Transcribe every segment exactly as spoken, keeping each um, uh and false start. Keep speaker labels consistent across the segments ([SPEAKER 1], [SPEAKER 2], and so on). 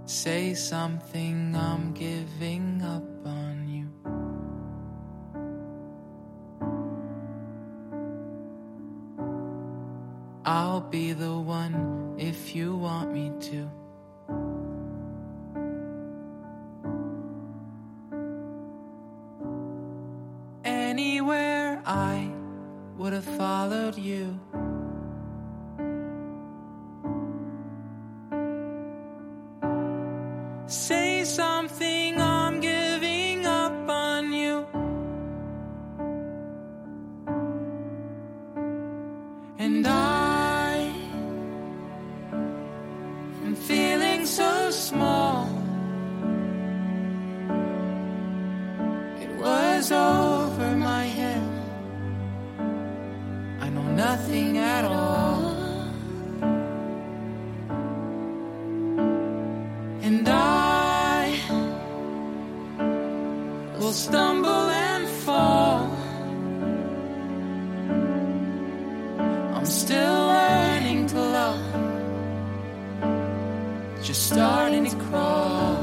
[SPEAKER 1] Say something, I'm giving up on you. I'll be the one if you want me to. Anywhere I would have followed you. Say something, I'm giving up on you. And I am feeling so small. It was over my head. I know nothing at all. And I will stumble and fall. I'm still learning to love, just starting to crawl.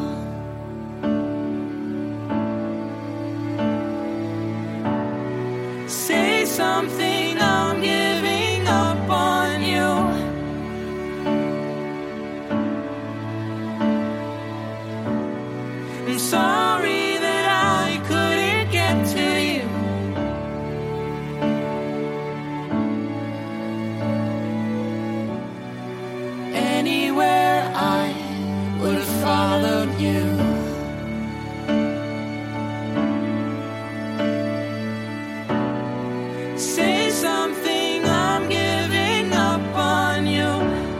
[SPEAKER 1] Say something, I'm giving up on you. I'm sorry that I couldn't get to you. Anywhere I would have followed you. Say something, I'm giving up on you.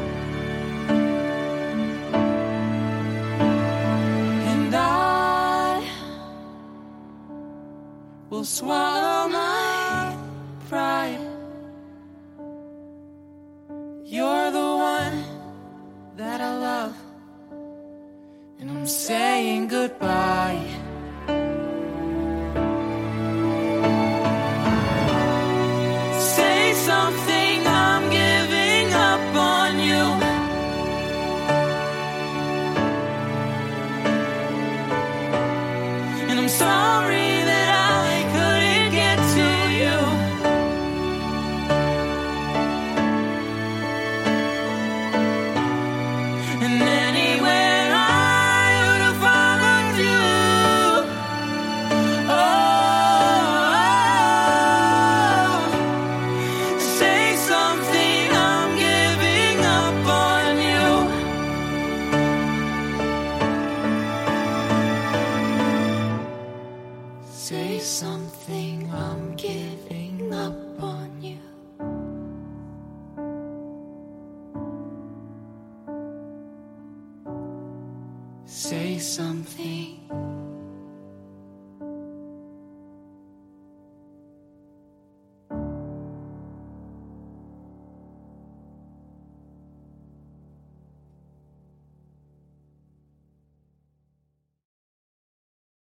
[SPEAKER 1] And I will swallow my pride. You're the one that I love, and I'm saying goodbye. Say something, I'm giving up on you. And I'm sorry that I couldn't get to you. And then